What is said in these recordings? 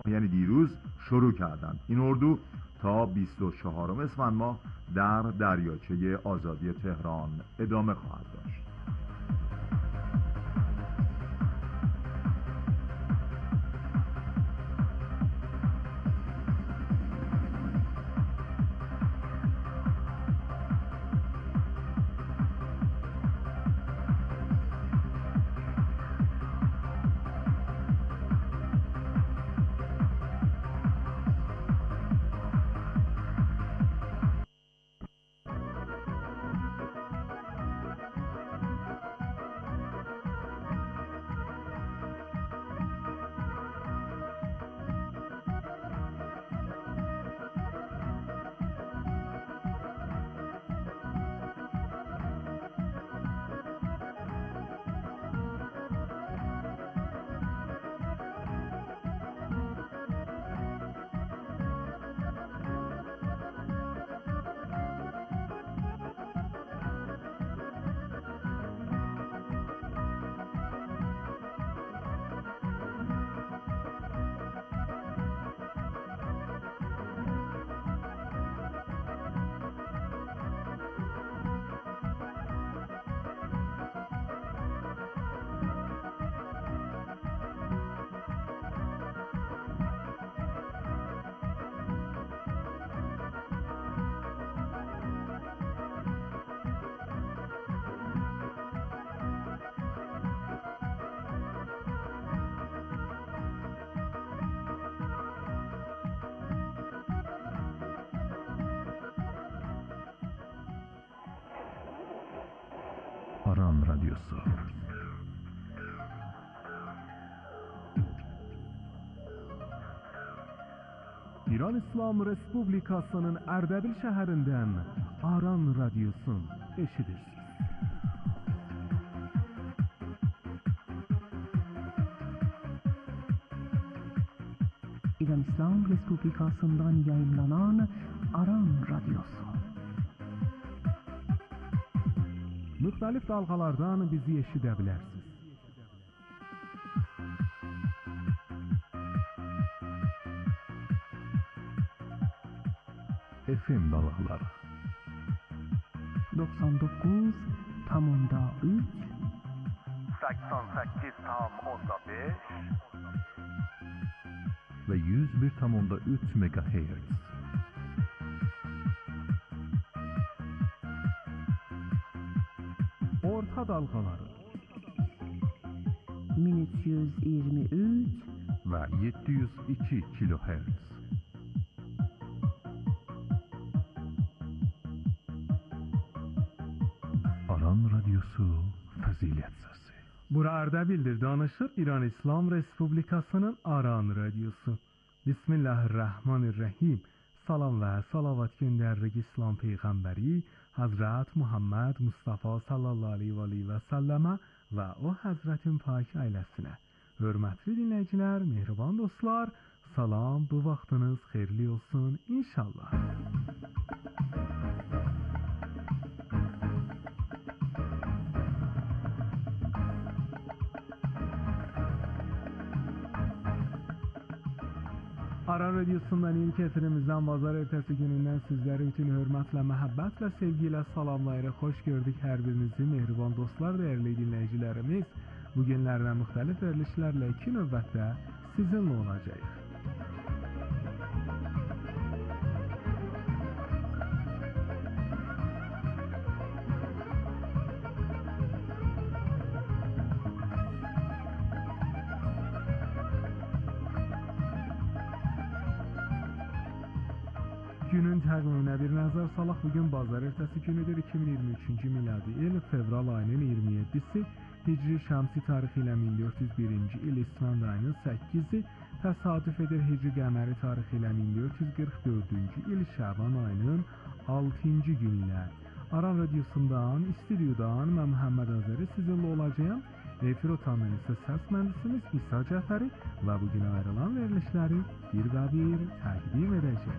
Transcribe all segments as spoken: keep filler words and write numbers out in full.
یعنی دیروز شروع کردند. این اردو تا بیست و چهارم اسفند ماه در دریاچه آزادی تهران ادامه خواهد داشت. Aran Radyosu. İran İslam Respublikası'nın Erdebil şehrinden Aran Radyosu eşidirsiniz. İran İslam Respublikası'ndan yayınlanan Aran Radyosu. Müxtəlif dalğalardan bizi eşidə bilərsiniz. F M dalğaları doksan dokuz tam onda üç seksen sekiz tam onda beş ve yüz bir tam onda üç megahertz. Orta dalgaları bin üç yüz yirmi üç ve yedi yüz iki kilohertz. Aran Radyosu Fazilet Sesi. Bura Erdebil'dir, danışır İran İslam Respublikası'nın Aran Radyosu. Bismillahirrahmanirrahim. Salam ve salavat gönderrik İslam Peyğəmbəri Hazret Muhammed Mustafa sallallahu aleyhi ve aleyhi ve selleme ve o Hazretin pak ailəsinə. Hörmətli dinləyicilər, mehriban dostlar, salam, bu vaxtınız xeyirli olsun inşallah. Aran Radyosu'ndan ilk efirimizden bazar ertesi gününden sizleri bütün hürmetle, məhəbbətle, sevgiyle salamlayırıq. Hoş gördük her birinizi, mehriban dostlar, değerli dinleyicilerimiz. Bugünlerden müxtəlif verilişlerle iki növbətdə sizinle olacağıq. Günün təqviminə bir nəzər salaq. Bugün bazar ertəsi günüdür. iki min iyirmi üçüncü miladi il fevral ayının iyirmi yeddisi. Hicri Şəmsi tarixi ilə min dörd yüz birinci il İsfənd ayının səkkizi. Təsadüf edir Hicri Qəməri tarixi ilə min dörd yüz qırx dördüncü il Şəban ayının altıncı günü ilə. Aran Radyosu'ndan, stüdyodan mən Məhəmməd Azəri sizinle olacağım. Efir otandan ise səs mühendisimiz İsa Cəfəri və bugün ayrılan verilişləri bir və bir təqdim edəcək.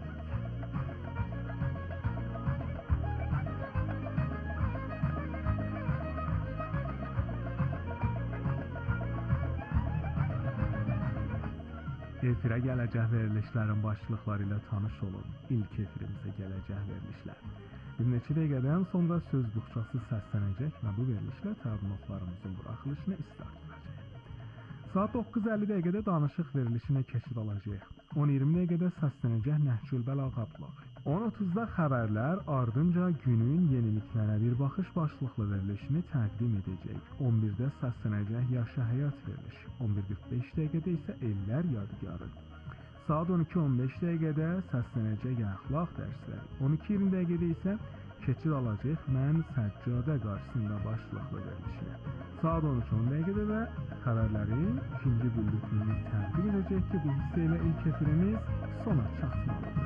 Efirə gələcək verilişlərin başlıqları ilə tanış olun. İlk efirimizə gələcək verilişlər. Bir neçə dəqiqədən sonra söz buxçası səslənəcək və bu verilişlə təqdimatlarımızın buraxılışına start verəcək. Saat doqquz əlli dəqiqədə danışıq verilişinə keçid alacaq. on iyirmi dəqiqədə səslənəcək Nəhcül Bəlağa bloğu. on otuzda xəbərlər, ardınca günün yeniliklərə bir baxış başlıqlı verilişini təqdim edəcək. on birdə səslənəcək Yaşa Həyat verilişi. on bir qırx beş dəqiqədə isə Ellər Yadigarı. Saat on iki on beş dəqiqədə səslənəcək əxlaq dərsləri. on iki iyirmi dəqiqədə isə keçid alacaq Mən Səccadə qarşısında başlıqlı verilişinə. Saat on üç on dəqiqədə də xəbərlərin ikinci bülletini təqdim edəcək ki, bu hissə ilə ilk efirimiz sona çatmalıdır.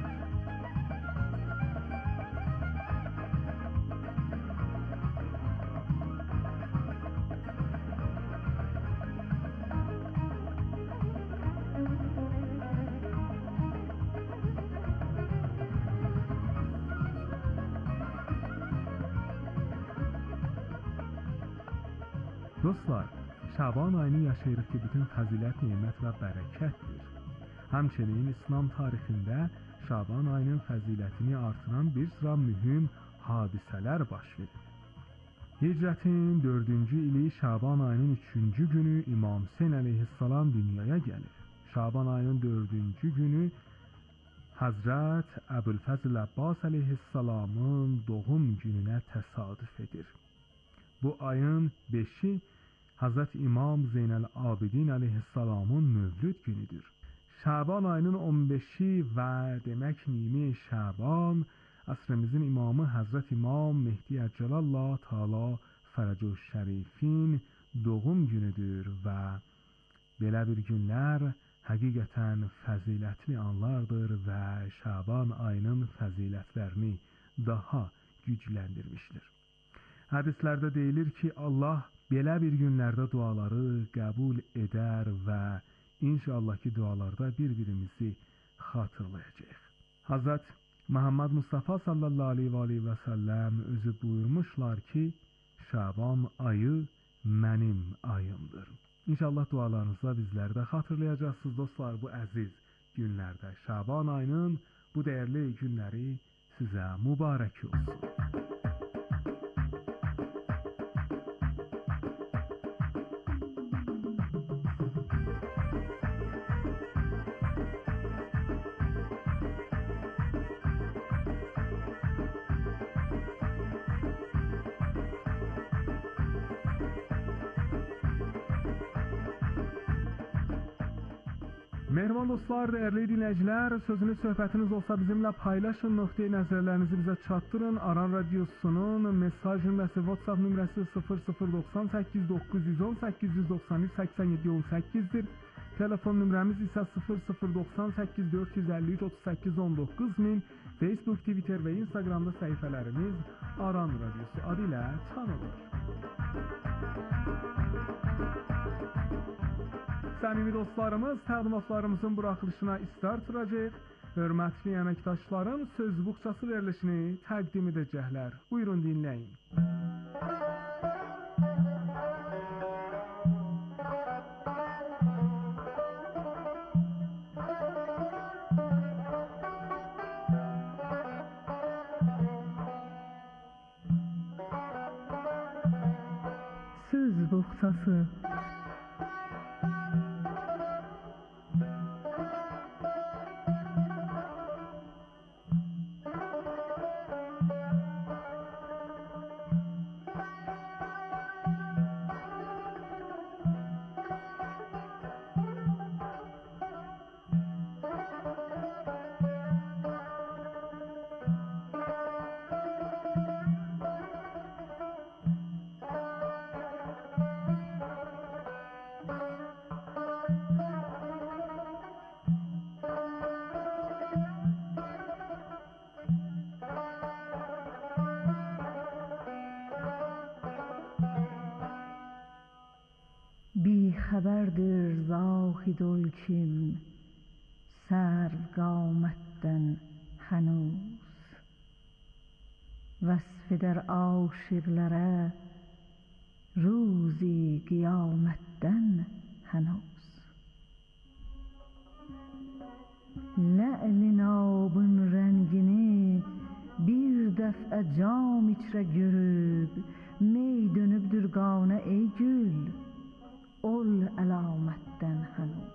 Dostlar, Şaban ayını yaşayırıq ki, bütün fəzilət, nemət və bərəkətdir. Həmçinin İslam tarixində Şaban ayının fəzilətini artıran bir sıra mühüm hadisələr baş verir. Hicrətin dördüncü ili Şaban ayının üçüncü günü İmam Hüseyn əleyhissalam dünyaya gəlir. Şaban ayının dördüncü günü Həzrət Əbülfəzl Əbbas əleyhissalamın doğum gününə təsadüf edir. Bu ayın beşi Hazret İmam Zeynəl Abidin əleyhissalamın mövlüd günüdür. Şaban ayının on beşi və demək nimi Şaban əsrimizin imamı Hazret İmam Mehdi Əcəlallah Teala Fərəcü Şərifin doğum günüdür və belə bir günlər həqiqətən fəzilətli anlardır və Şaban ayının fəzilətlərini daha gücləndirmişdir. Hədislərdə deyilir ki, Allah belə bir günlərdə duaları qəbul edər və inşallah ki, dualarda bir-birimizi xatırlayacaq. Hazret Muhammed Mustafa sallallahu aleyhi və səlləm özü buyurmuşlar ki, Şaban ayı mənim ayımdır. İnşallah dualarınızda bizləri də xatırlayacaqsınız dostlar bu əziz günlərdə. Şaban ayının bu dəyərli günləri sizə mübarək olsun. Mehriban dostlar, dəyərli dinləyicilər, sözünüz, söhbətiniz olsa bizimlə paylaşın, nöqteyi nəzərlərinizi bizə çatdırın. Aran Radiosu'nun mesaj nömrəsi, WhatsApp nömrəsi sıfır sıfır doxsan səkkiz doqquz yüz on səkkiz yüz doxsan üç səksən yeddi on səkkizdir. Telefon nömrəmiz isə sıfır sıfır doxsan səkkiz dörd yüz əlli üç otuz səkkiz on doqquz min. Facebook, Twitter və Instagramda səhifələrimiz Aran Radiosu adı ilə tanınır. Səmimi dostlarımız, təqdimatlarımızın buraxılışına start vuracaq. Hörmətli əməkdaşların söz buxçası verilişini təqdim edəcəklər. Buyurun dinləyin. Söz buxçası. خبردر زاهد الکیم سرگامدن هنوز vasf eder aşıqlara ruzi qiyamətdən hənuz. La'li nabın rəngini bir dəfə cam içrə görüb, mey dönübdür qanə ey gül, ol əlamətdən hənuz.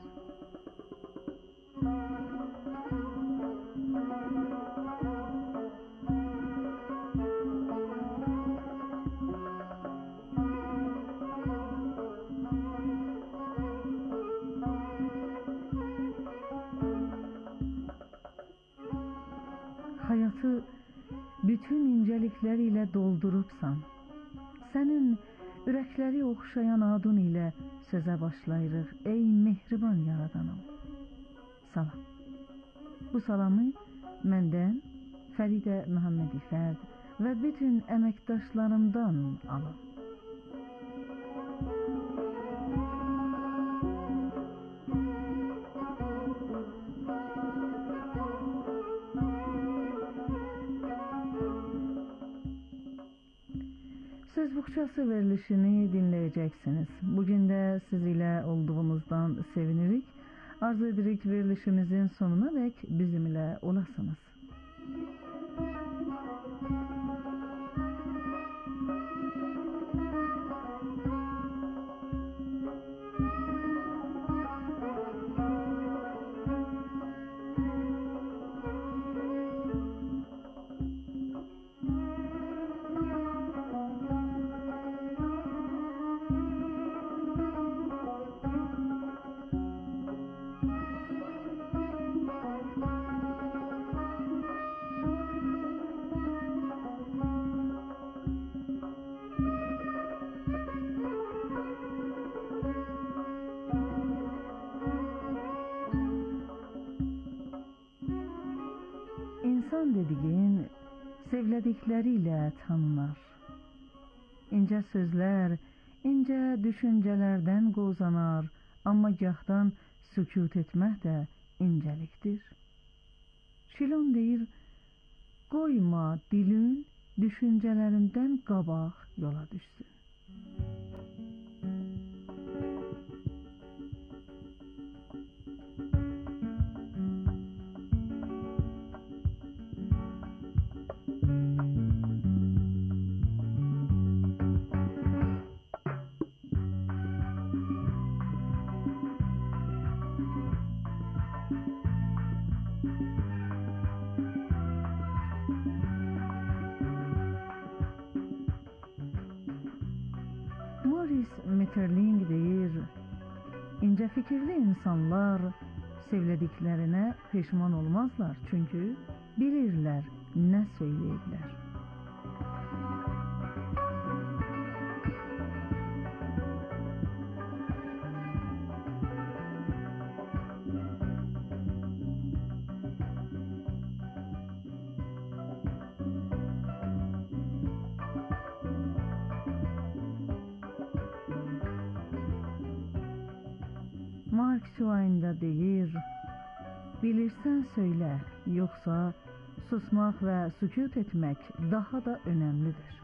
Hayatı bütün incəlikləriyle doldurubsan. Sənin ürəkləri oxşayan adın ilə sözə başlayırıq, ey mehriban yaradanım. Salam. Bu salamı məndən, Fəridə Məhəmmədi Fərd və bütün əməkdaşlarımdan alın. Söz Buxçası verilişini dinleyeceksiniz. Bugün de siz ile olduğumuzdan sevinirik. Arzu edirik verilişimizin sonuna dek bizimle olasınız. İnsan dediğin sevlədikleriyle tanınar. İnce sözler, ince düşüncelerden qozanar, amma gahdan sükut etmək də inceliktir. Şilon deyir, qoyma dilin düşüncelerinden qabaq yola düşsün. Maurice Maeterlinck deyir, ince fikirli insanlar sevlediklerine pişman olmazlar çünkü bilirler ne söyleyirler. Mark Twain da deyir, bilirsən söylə, yoksa susmaq ve sükut etmek daha da önemlidir.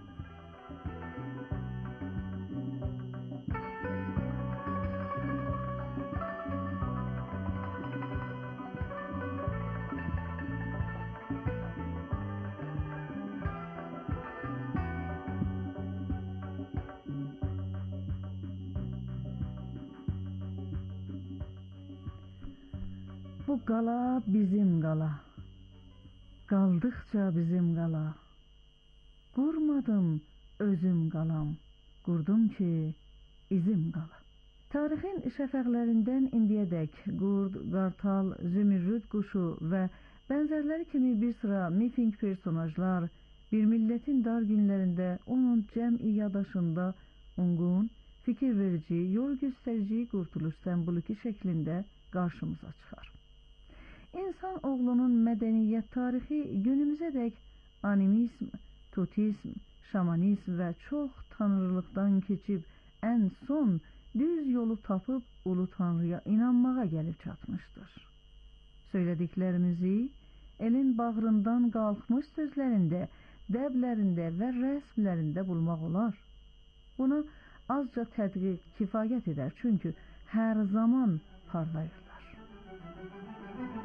Bu qala bizim qala, qaldıqca bizim qala. Qurmadım özüm qalam, qurdum ki izim qala. Tarixin şəfəqlərindən indiyədək qurd, qartal, zümrüd quşu və benzerleri kimi bir sıra mifing personajlar bir milletin dar günlərində onun cəm'i yadaşında ungun, fikir verici, yol gösterici qurtuluş semboliki şeklinde karşımıza çıxar. İnsan oğlunun medeniyet tarihi günümüze dek animizm, totism, şamanizm ve çok tanrılıktan keçib en son düz yolu tapıp ulu tanrıya inanmağa gelip çatmıştır. Söylediklerimizi elin bağrından qalxmış sözlerinde, dəblərində və rəsmlərində bulmaq olar. Buna azca tədqiq kifayət eder çünkü her zaman parlayırlar.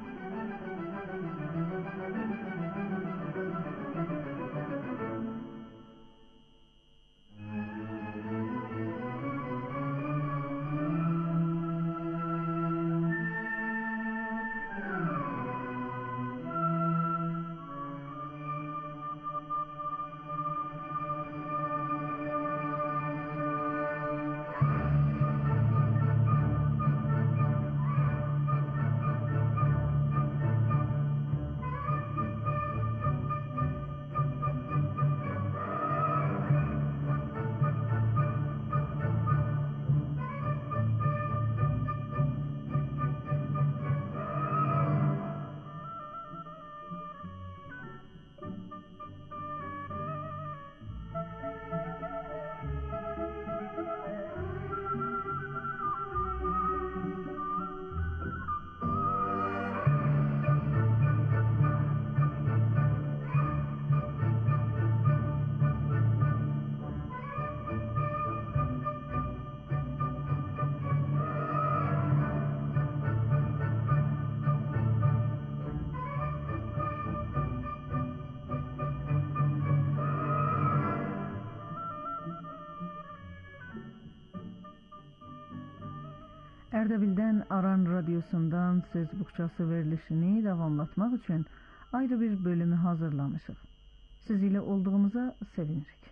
Ardabil'den Aran Radyosu'ndan Söz Buxçası verilişini davamlatmaq üçün ayrı bir bölümü hazırlamışıq. Siz ilə olduğumuza sevinirik.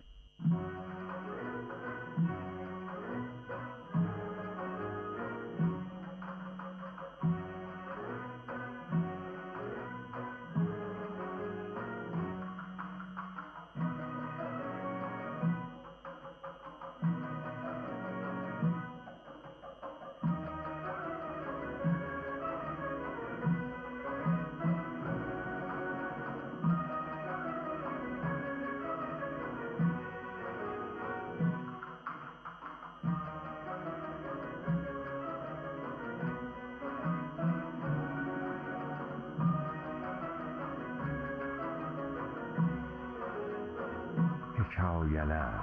Hikayeler.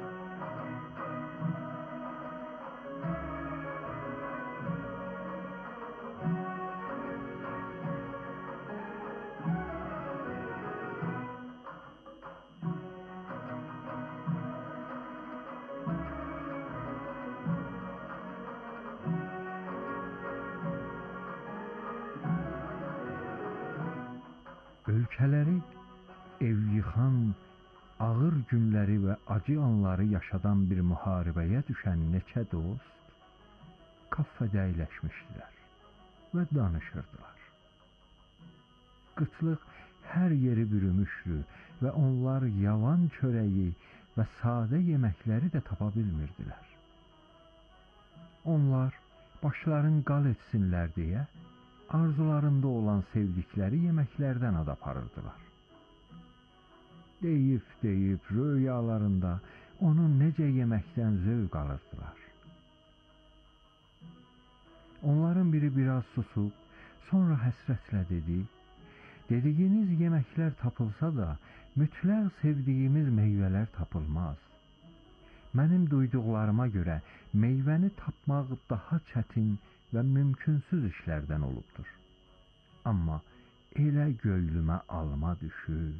Ülkeleri ev yıkan, ağır günleri ve acı anları yaşadan bir muharebeye düşen neçə dost kafede əyləşmişdilər ve danışırdılar. Qıtlıq her yeri bürümüşdü ve onlar yavan çöreği ve sade yemekleri de tapa bilmirdilər. Onlar başların qal etsinlər diye arzularında olan sevdikleri yemeklerden ad aparırdılar. Deyip deyip rüyalarında onun nece yemekten zevk alırdılar. Onların biri biraz susup sonra həsrətlə dedi: "Dediğiniz yemekler tapılsa da mütləq sevdiğimiz meyveler tapılmaz. Mənim duyduqlarıma göre meyvəni tapmaq daha çətin ve mümkünsüz işlerden olubdur. Amma elə göylümə alma düşüb."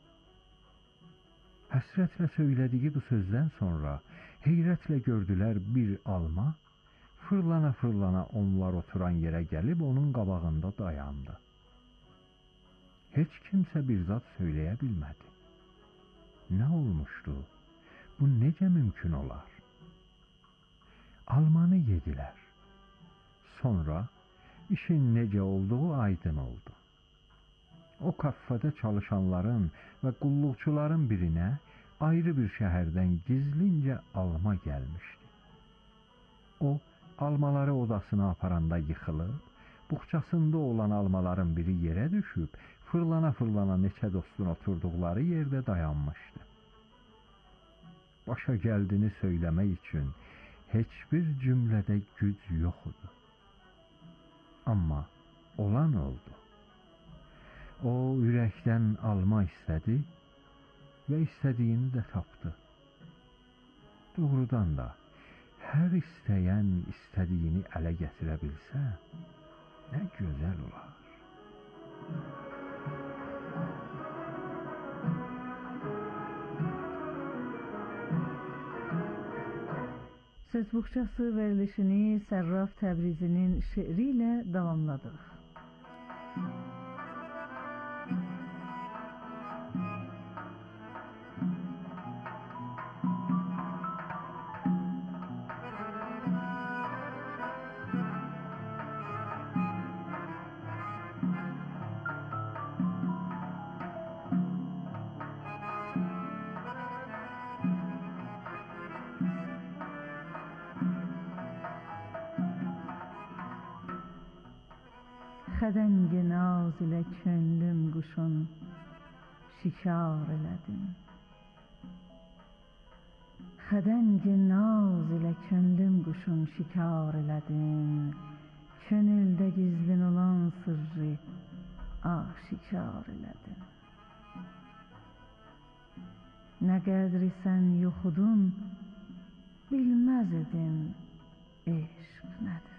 Həsrətlə söylediği bu sözden sonra heyretle gördüler bir alma fırlana fırlana onlar oturan yere gelip onun qabağında dayandı. Hiç kimse bir zat söyleyebilmedi. Ne olmuştu? Bu nece mümkün olar? Almanı yediler. Sonra işin nece olduğu aydın oldu. O kafede çalışanların ve qulluqçuların birine ayrı bir şehirden gizlince alma gelmişti. O almaları odasına aparanda yıkılıp, buxçasında olan almaların biri yere düşüp, fırlana fırlana neçə dostun oturduqları yerde dayanmıştı. Başa geldiğini söylemek için hiçbir cümlede güc yoktu. Ama olan oldu. O ürəkdən alma istedi ve istediğini de taptı. Doğrudan da her isteyen istediğini ələ gətirə bilsə, ne güzel olar. Söz Buxçası verilişini Sərraf Təbrizinin şiiri ilə davamladıq. Xədəngi naz ilə könlüm quşun şikar elədim. Xədəngi naz ilə könlüm quşun şikar elədim. Könüldə gizlin olan sırrı aşikar elədim. Nə qədri sən yoxudun, bilməz edim eşq nədir.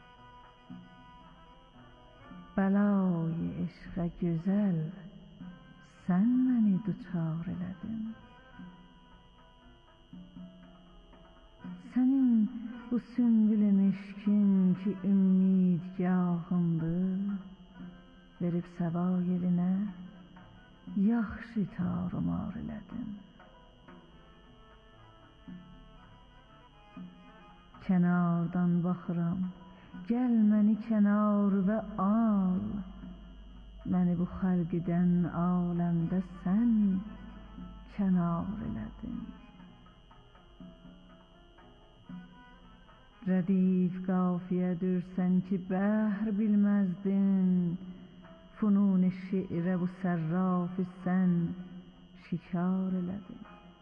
Bəlayı eşqə gözəl, sən məni duçar elədin. Sənin bu sümbül mişkin ki ümidgahımdır, verib səva yerinə yaxşı tarumar elədin. Kənardan baxıram, gəl məni kənar və al, məni bu xəlq edən aləmdə sən kənar elədin. Rədif qafiyyədir sən ki bəhr bilməzdin, funun-i şiirə bu sərraf-ı sən şikar elədin.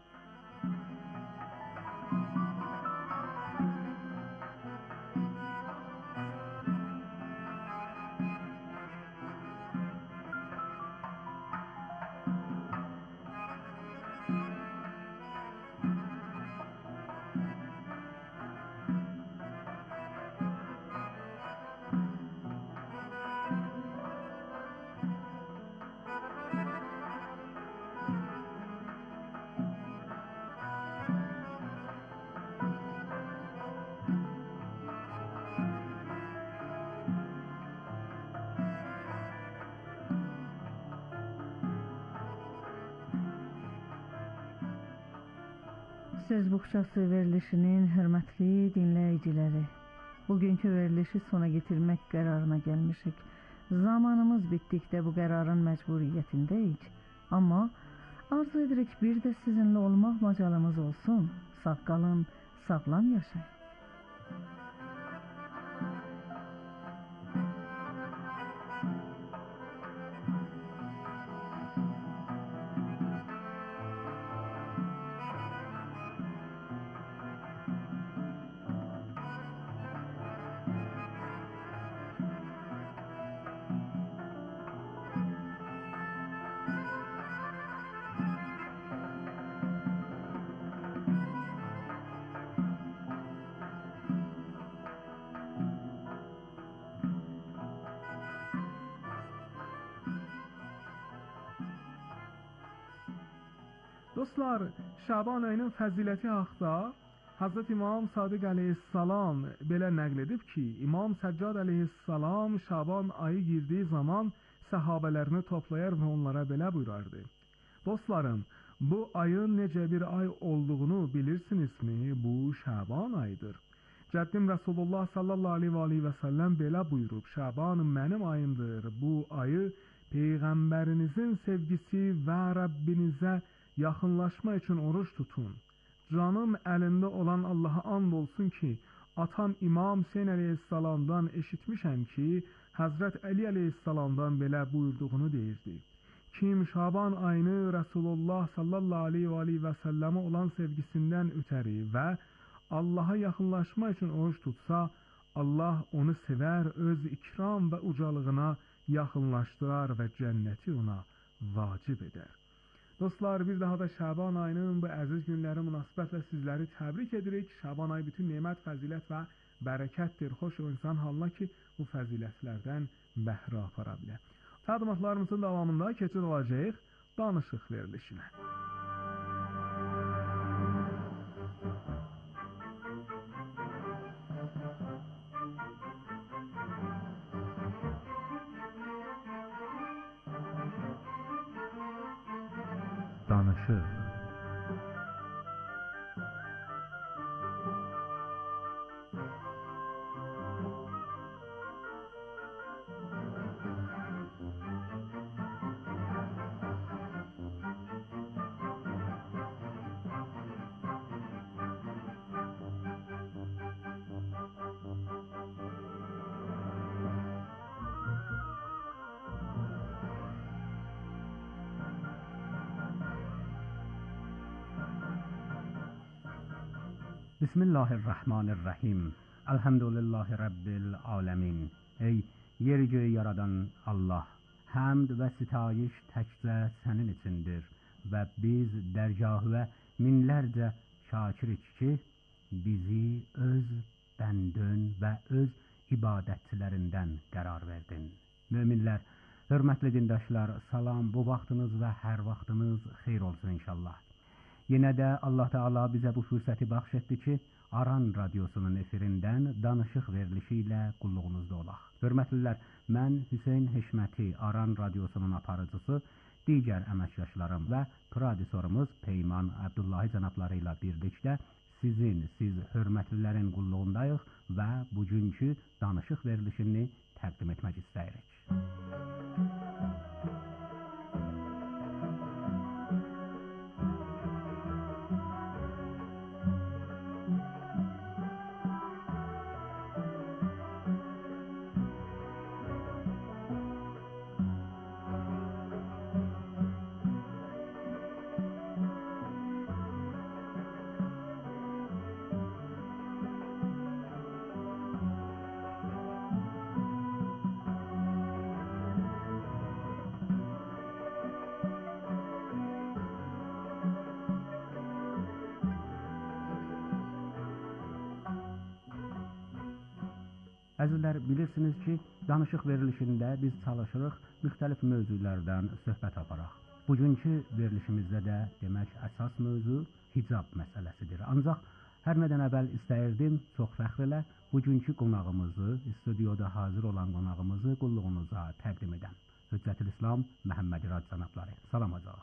Söz Buxçası verilişinin hörmətli dinləyiciləri, bugünkü verilişi sona getirmək qərarına gəlmişik. Zamanımız bitdikdə bu qərarın məcburiyyətindəyik. Amma arzu edirik bir də sizinlə olmaq macalımız olsun. Sağ qalın, sağlam yaşayın. Dostlar, Şaban ayının fəziləti haqda Hazreti İmam Sadiq əleyhissalam belə nəql edib ki, İmam Səccad əleyhissalam Şaban ayı girdiyi zaman səhabələrini toplayar və onlara belə buyurardı. Dostlarım, bu ayın necə bir ay olduğunu bilirsinizmi? Bu Şaban ayıdır. Cəddim Rasulullah sallallahu aleyhi və səlləm belə buyurub, Şaban mənim ayımdır. Bu ayı Peyğəmbərinizin sevgisi və Rəbbinizə yaxınlaşma üçün oruç tutun. Canım əlində olan Allaha and olsun ki, atam İmam Hüseyn əleyhissalamdan eşitmişəm ki, Həzrət Əli əleyhissalamdan belə buyurduğunu deyirdi. Kim Şaban ayını Rasulullah sallallahu aleyhi və səlləmə olan sevgisindən ötəri və Allaha yaxınlaşma üçün oruç tutsa, Allah onu sevər, öz ikram və ucalığına yaxınlaşdırar və cənnəti ona vacib edər. Dostlar, bir daha da Şaban ayının bu əziz günləri münasibətlə sizləri təbrik edirik. Şaban ayı bütün nemət, fəzilət və bərəkətdir. Xoş o insan halına ki, bu fəzilətlərdən bəhrə apara bilər. Təqdimatlarımızın davamında keçid olacaq danışıq verilişinə. Danışıq. Bismillahirrahmanirrahim. Elhamdülillahi Rabbil alemin. Ey yeri göğü yaradan Allah, həmd və sitayiş təkcə sənin içindir və biz dərgahı və minlərcə şakirik ki, bizi öz bəndün və öz ibadətçilərindən qərar verdin. Möminlər, hörmətli dindaşlar, salam, bu vaxtınız və hər vaxtınız xeyr olsun inşallah. Yenə də Allah Teala bizə bu fürsəti bəxş etdi ki, Aran radiosunun efirindən danışıq verilişi ilə qulluğunuzda olaq. Hörmətlilər, mən Hüseyn Heşməti, Aran radiosunun aparıcısı, digər əməkdaşlarım və prodüsorumuz Peyman Abdullahi cənabları ilə birlikdə sizin, siz hörmətlilərin qulluğundayıq və bugünkü danışıq verilişini təqdim etmək istəyirik. Əzizlər, bilirsiniz ki, danışıq verilişində biz çalışırıq müxtəlif mövzulardan söhbət aparaq. Bugünkü verilişimizdə də demək əsas mövzu hicab məsələsidir. Ancaq hər nədən əvvəl istəyirdim çox fəxr ilə bugünkü qonağımızı, studiyada hazır olan qonağımızı qulluğunuza təqdim edən Hüccətül İslam Məhəmməd İrad cənabları. Salam hacı.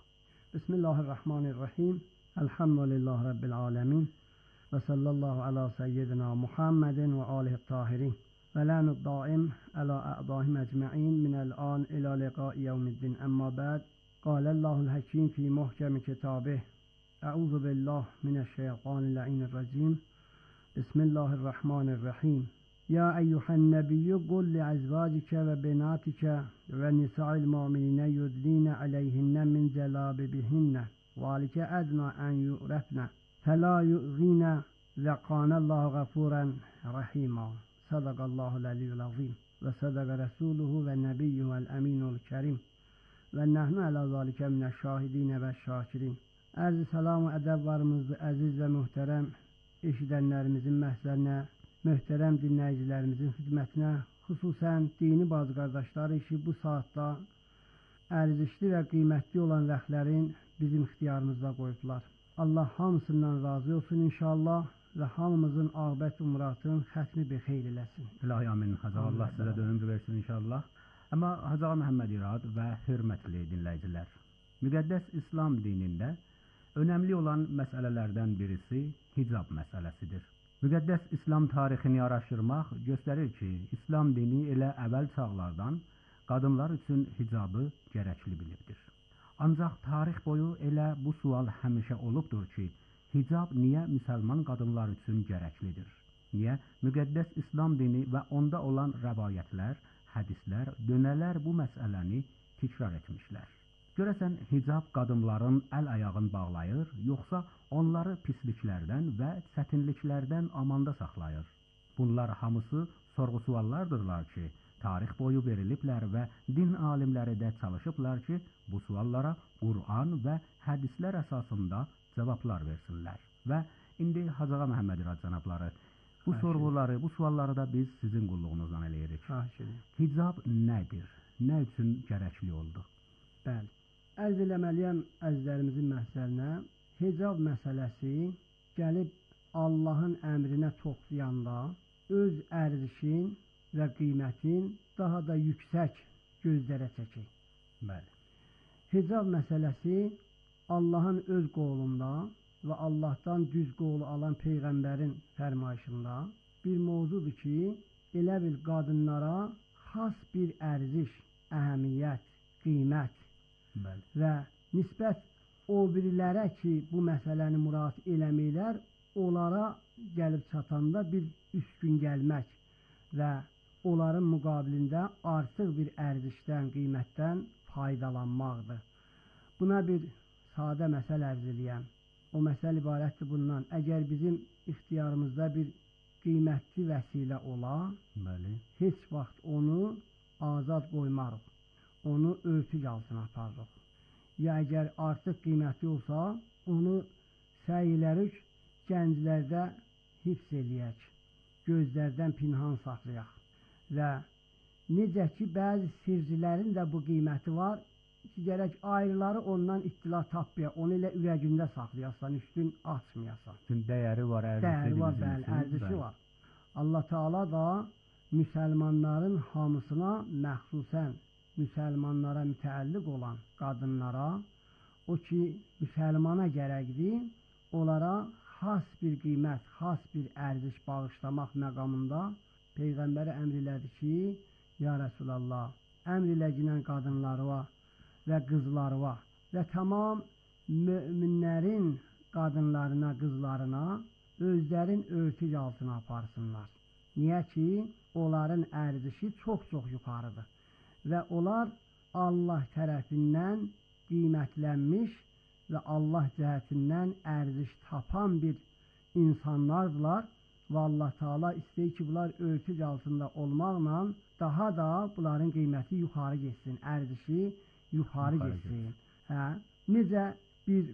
Bismillahirrahmanirrahim. Elhamdülillahi Rabbil alemin. Və sallallahu ala seyyidina Muhammedin və alihi tahirin. ولعن الدائم على أعضائهم أجمعين من الآن إلى لقاء يوم الدين أما بعد قال الله الحكيم في محكم كتابه أعوذ بالله من الشيطان اللعين الرجيم بسم الله الرحمن الرحيم يا أيها النبي قل لأزواجك وبناتك ونساء المؤمنين يدلين عليهن من جلابيبهن ذلك أدنى أن يعرفن فلا يؤذين وكان الله غفورا رحيما Sadakallahu l-aliyyul azim ve sadaka resuluhu ve nebiyyuhu el-eminul kerim ve nahnu ala zalike mineşşahidine ve şakirin. Erz-i selamı edebvarımızı əziz ve muhterem eşidənlərimizin məhzərinə, möhtərəm dinləyicilərimizin xidmətinə, xüsusən dini bazı qardaşları işi bu saatda ərzişli və qiymətli olan vaxtlərin bizim ixtiyarımızda qoyublar. Allah hamısından razı olsun inşallah və hamımızın ağbət umratın xətmi bir xeyr eləsin. İlahi amin. Hacı Allah sizə də ömür versin inşallah. Amma Hacı Məhəmməd İrad və hörmətli dinləyicilər, müqəddəs İslam dinində önəmli olan məsələlərdən birisi hicab məsələsidir. Müqəddəs İslam tarixini araşdırmaq göstərir ki, İslam dini elə əvvəl çağlardan qadınlar üçün hicabı gərəkli bilibdir. Ancaq tarix boyu elə bu sual həmişə olubdur ki, hicab niyə müsəlman qadınlar üçün gərəklidir? Niyə müqəddəs İslam dini və onda olan rəvayətlər, hədislər, dönələr bu məsələni təkrar etmişlər? Görəsən, hicab qadınların əl-ayağını bağlayır, yoxsa onları pisliklərdən və çətinliklərdən amanda saxlayır? Bunlar hamısı sorğu-suallardırlar ki, tarix boyu veriliblər və din alimləri də çalışıblar ki, bu suallara Qur'an və hədislər əsasında cavablar versinlər. Və indi Hacı Məhəmməd İrad cənabları, bu sorğuları, bu sualları da biz sizin qulluğunuzdan eləyirik. Hicab nədir? Nə üçün gərəkli oldu? Bəli. Ərz eləməliyəm əzizlərimizin məhzərinə, hicab məsələsi gəlib Allahın əmrinə toxlayanda öz ərzişin və qiymətin daha da yüksək gözlərə çəkir. Bəli. Hicab məsələsi Allahın öz qolunda və Allahdan düz qolu alan Peyğəmbərin fərmayışında bir mövzudur ki, elə bil qadınlara xas bir ərziş, əhəmiyyət, qiymət Bəli. və nisbət o birilərə ki, bu məsələni murad eləməklər, onlara gəlib çatanda bir üstün gəlmək və onların müqabilində artıq bir ərzişdən, qiymətdən faydalanmaqdır. Buna bir sadə məsəl ərz eləyəm. O məsəl ibarətdir bundan. Əgər bizim ixtiyarımızda bir qiymətli vəsilə ola, Bəli. heç vaxt onu azad qoymarıq. Onu örtük altına aparırıq. Ya əgər artıq qiymətli olsa, onu səy elərik, gənclərdə hifz eləyək, gözlərdən pinhan saxlayaq. Və necə ki, bəzi sircilərin də bu qiyməti var, ki, gərək ayrıları ondan ittila tapmaya, onu ilə ürəyində saxlayasan, üstün açmayasan. Çünki dəyəri var, ərzisi Dəyəri var, bəli, ərzisi var. Allah Teala da müsəlmanların hamısına məxsusən müsəlmanlara mütəalliq olan qadınlara, o ki, müsəlmana gərəkdir, onlara xas bir qiymət, xas bir ərziş bağışlamaq məqamında Peyğəmbərə əmr elədi ki, ya Rəsulallah, əmr eləginən qadınlarına və qızlarına və tamam müminlərin qadınlarına, qızlarına özlərin örtük altına aparsınlar. Niyə ki, onların ərzişi çox-çox yuxarıdır və onlar Allah tərəfindən qiymətlənmiş və Allah cəhətindən ərziş tapan bir insanlardırlar və Allah Teala istəyir ki, bunlar örtük altında olmaqla daha da bunların qiyməti yuxarı getsin, ərzişi yuxarı getsin. Hə? Necə bir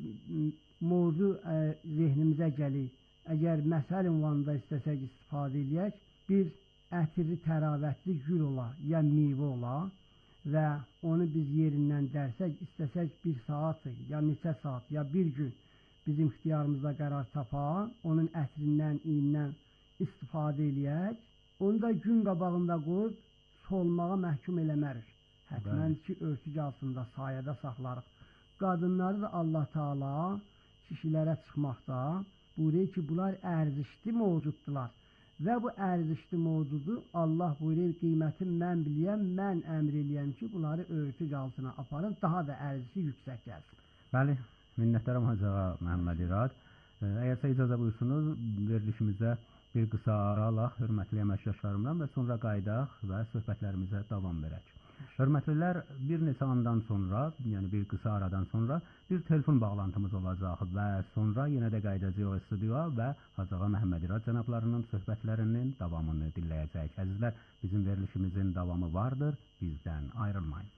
mövzu ə, zehnimizə gəlir, əgər məsəl ünvanında istəsək istifadə edək, bir ətirli, təravətli gül ola, ya meyvə ola və onu biz yerindən dərsək, istəsək bir saat, ya neçə saat, ya bir gün bizim ixtiyarımızda qərar tapa, onun ətrindən, iyindən istifadə eləyək, onu da gün qabağında qoyub solmağa məhkum eləmərik. Hətmən ki, örtük altında, sayədə saxlarıq. Qadınları da Allah Teala kişilərə çıxmaqda buyuruyor ki, bunlar ərzişli mövcuddular. Və bu ərzişli mövcudu Allah buyuruyor, qiyməti mən biliyəm, mən əmr eləyəm ki, bunları örtük altına aparın, daha da ərzişi yüksək gəlsin. Bəli, minnətdaram Hacığa Məhəmməd İrad. Əgərsə icazə buyursunuz, verilişimizdə bir qısa ara alaq, hörmətli əməkdaşlarımla və sonra qaydaq və söhbətlərimizə davam verək. Hörmətlilər, bir neçə andan sonra, yəni bir qısa aradan sonra bir telefon bağlantımız olacaq və sonra yenə də qaydacağıq studiyaya və Hacığa Məhəmməd İrad cənablarının söhbətlərinin davamını dinləyəcəyik. Əzizlər, bizim verilişimizin davamı vardır, bizdən ayrılmayın.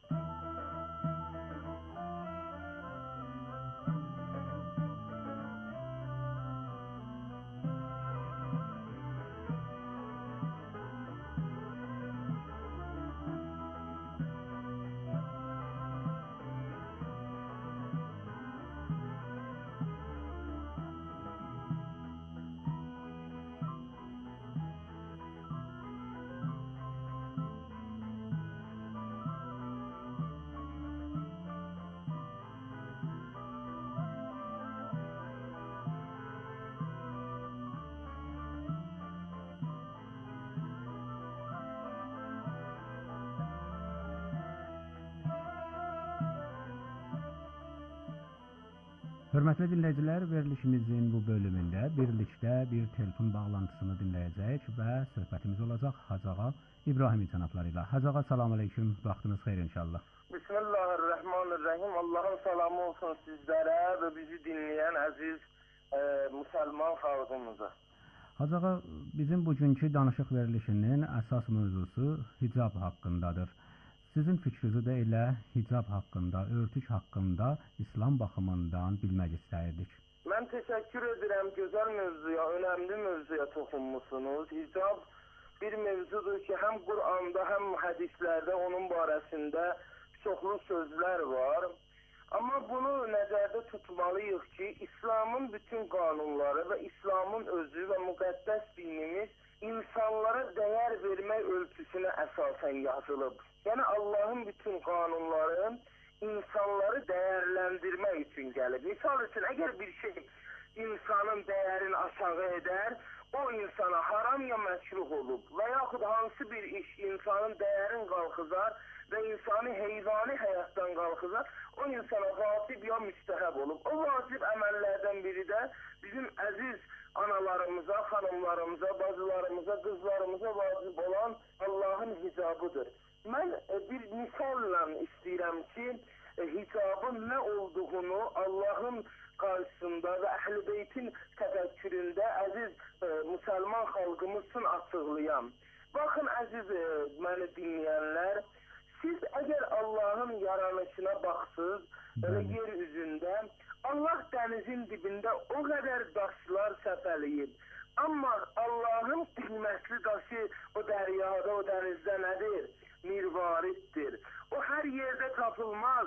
Hörmətli dinləyicilər, verilişimizin bu bölümündə birlikdə bir telefon bağlantısını dinləyəcəyik və söhbətimiz olacaq Hacığa İbrahim cənabları ilə. Hacığa, salam aleyküm, vaxtınız xeyr inşallah. Bismillahirrahmanirrahim. Allahın salamı olsun sizlərə və bizi dinləyən əziz e, müsəlman xalqımıza. Hacığa, bizim bugünkü danışıq verilişinin əsas mövzusu hicab haqqındadır. Sizin fikrinizi də elə hicab haqqında, örtük haqqında İslam baxımından bilmək istəyirdik. Mən təşəkkür edirəm, gözəl mövzuya, önəmli mövzuya toxunmusunuz. Hicab bir mövzudur ki, həm Qur'anda, həm hədislərdə onun barəsində çoxlu sözlər var. Amma bunu nəzərdə tutmalıyıq ki, İslamın bütün qanunları və İslamın özü və müqəddəs dinimiz insanlara dəyər vermək ölçüsünə əsasən yazılıb. Yəni Allahın bütün qanunları insanları dəyərləndirmək üçün gəlib. Misal üçün, əgər bir şey insanın dəyərini aşağı edər, o insana haram ya məkruh olub və yaxud hansı bir iş insanın dəyərini qalxızar və insanı heyvani həyatdan qalxızar, o insana vacib ya müstəhəb olub. O vacib əməllərdən biri də bizim əziz analarımıza, xanımlarımıza, bacılarımıza, qızlarımıza vacib olan Allahın hicabıdır. Mən bir misalla istəyirəm ki, hicabın nə olduğunu Allahın qarşısında və Əhl-i Beytin təfəkküründə əziz e, müsəlman xalqımız üçün açıqlayam. Baxın əziz e, məni dinləyənlər, siz əgər Allahın yaranışına baxsınız, belə yer üzündə, Allah dənizin dibində o qədər daşlar səpələyib. Amma Allahın qiymətli daşı o dəryada, o dənizdə nədir? Mirvariddir. O hər yerdə tapılmaz,